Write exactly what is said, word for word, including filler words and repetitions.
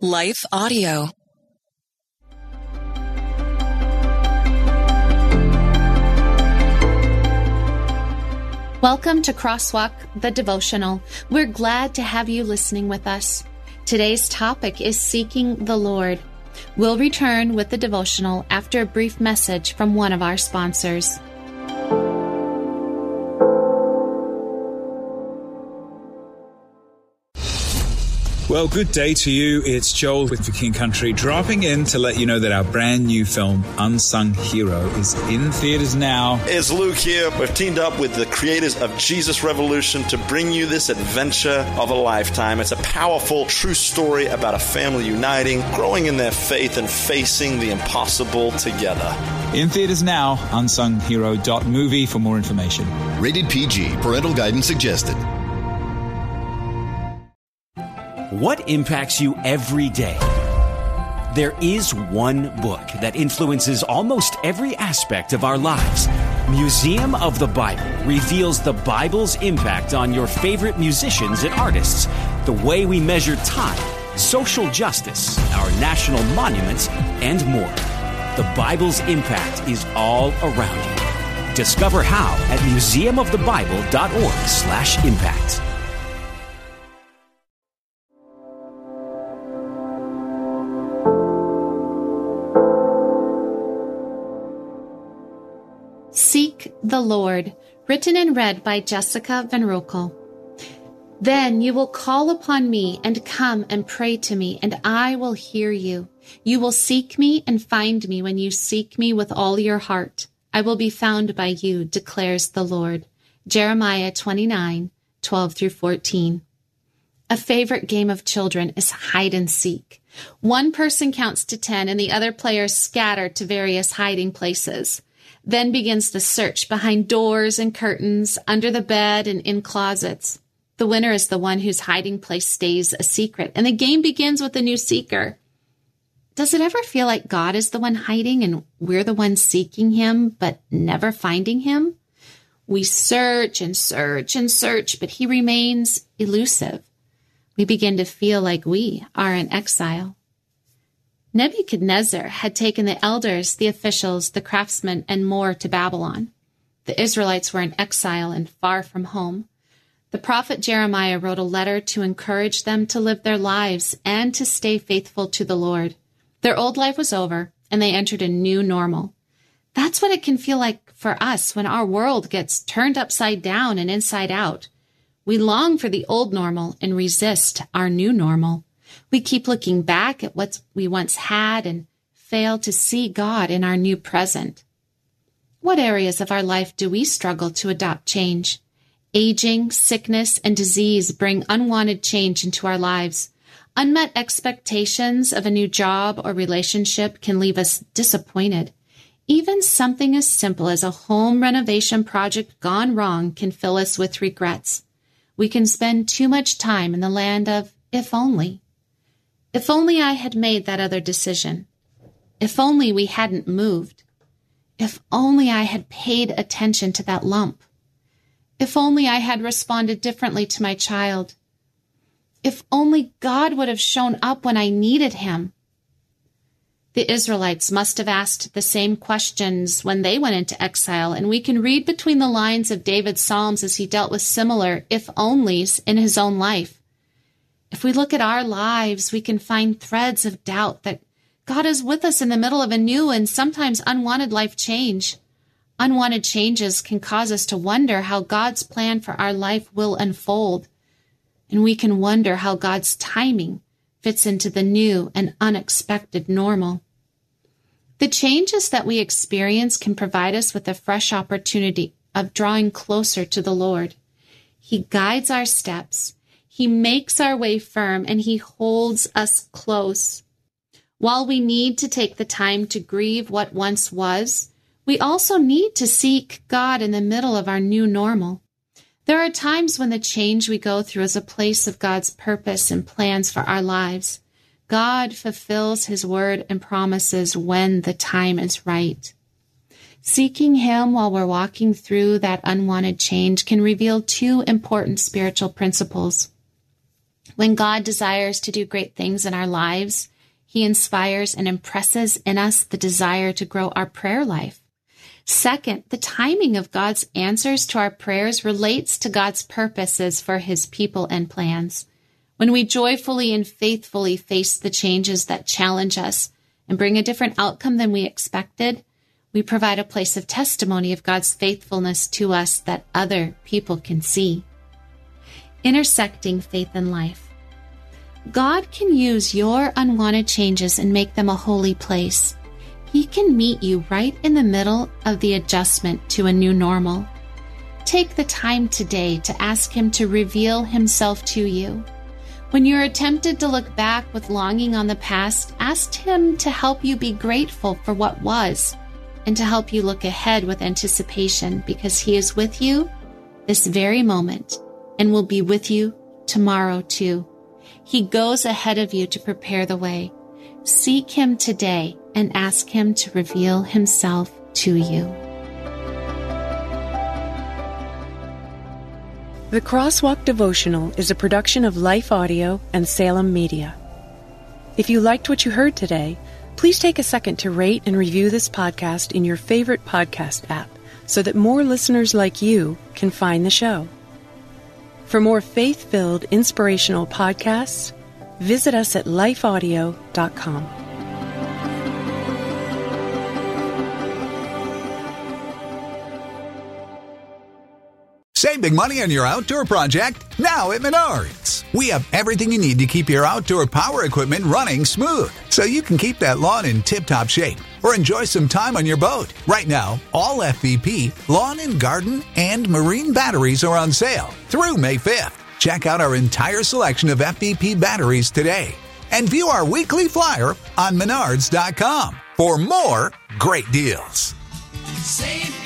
Life Audio. Welcome to Crosswalk, the devotional. We're glad to have you listening with us. Today's topic is seeking the Lord. We'll return with the devotional after a brief message from one of our sponsors. Well, good day to you. It's Joel with For King Country, dropping in to let you know that our brand new film, Unsung Hero, is in theaters now. It's Luke here. We've teamed up with the creators of Jesus Revolution to bring you this adventure of a lifetime. It's a powerful, true story about a family uniting, growing in their faith, and facing the impossible together. In theaters now, unsung hero dot movie for more information. Rated P G. Parental guidance suggested. What impacts you every day? There is one book that influences almost every aspect of our lives. Museum of the Bible reveals the Bible's impact on your favorite musicians and artists, the way we measure time, social justice, our national monuments, and more. The Bible's impact is all around you. Discover how at museum of the bible dot org slash impact. Seek the Lord, written and read by Jessica Van Roekel. Then you will call upon me and come and pray to me, and I will hear you. You will seek me and find me when you seek me with all your heart. I will be found by you, declares the Lord. Jeremiah twenty-nine, twelve through fourteen. A favorite game of children is hide and seek. One person counts to ten and the other players scatter to various hiding places. Then begins the search behind doors and curtains, under the bed and in closets. The winner is the one whose hiding place stays a secret, and the game begins with a new seeker. Does it ever feel like God is the one hiding and we're the ones seeking him, but never finding him? We search and search and search, but he remains elusive. We begin to feel like we are in exile. Nebuchadnezzar had taken the elders, the officials, the craftsmen, and more to Babylon. The Israelites were in exile and far from home. The prophet Jeremiah wrote a letter to encourage them to live their lives and to stay faithful to the Lord. Their old life was over, and they entered a new normal. That's what it can feel like for us when our world gets turned upside down and inside out. We long for the old normal and resist our new normal. We keep looking back at what we once had and fail to see God in our new present. What areas of our life do we struggle to adopt change? Aging, sickness, and disease bring unwanted change into our lives. Unmet expectations of a new job or relationship can leave us disappointed. Even something as simple as a home renovation project gone wrong can fill us with regrets. We can spend too much time in the land of if only. If only I had made that other decision. If only we hadn't moved. If only I had paid attention to that lump. If only I had responded differently to my child. If only God would have shown up when I needed him. The Israelites must have asked the same questions when they went into exile, and we can read between the lines of David's Psalms as he dealt with similar if-onlys in his own life. If we look at our lives, we can find threads of doubt that God is with us in the middle of a new and sometimes unwanted life change. Unwanted changes can cause us to wonder how God's plan for our life will unfold, and we can wonder how God's timing fits into the new and unexpected normal. The changes that we experience can provide us with a fresh opportunity of drawing closer to the Lord. He guides our steps. He makes our way firm, and he holds us close. While we need to take the time to grieve what once was, we also need to seek God in the middle of our new normal. There are times when the change we go through is a place of God's purpose and plans for our lives. God fulfills his word and promises when the time is right. Seeking him while we're walking through that unwanted change can reveal two important spiritual principles. When God desires to do great things in our lives, He inspires and impresses in us the desire to grow our prayer life. Second, the timing of God's answers to our prayers relates to God's purposes for His people and plans. When we joyfully and faithfully face the changes that challenge us and bring a different outcome than we expected, we provide a place of testimony of God's faithfulness to us that other people can see. Intersecting faith and life. God can use your unwanted changes and make them a holy place. He can meet you right in the middle of the adjustment to a new normal. Take the time today to ask Him to reveal Himself to you. When you're tempted to look back with longing on the past, ask Him to help you be grateful for what was and to help you look ahead with anticipation, because He is with you this very moment and will be with you tomorrow too. He goes ahead of you to prepare the way. Seek Him today and ask Him to reveal Himself to you. The Crosswalk Devotional is a production of Life Audio and Salem Media. If you liked what you heard today, please take a second to rate and review this podcast in your favorite podcast app so that more listeners like you can find the show. For more faith-filled, inspirational podcasts, visit us at life audio dot com. Save big money on your outdoor project now at Menards. We have everything you need to keep your outdoor power equipment running smooth, so you can keep that lawn in tip-top shape or enjoy some time on your boat. Right now, all F V P, lawn and garden, and marine batteries are on sale through May fifth. Check out our entire selection of F V P batteries today and view our weekly flyer on menards dot com for more great deals. Save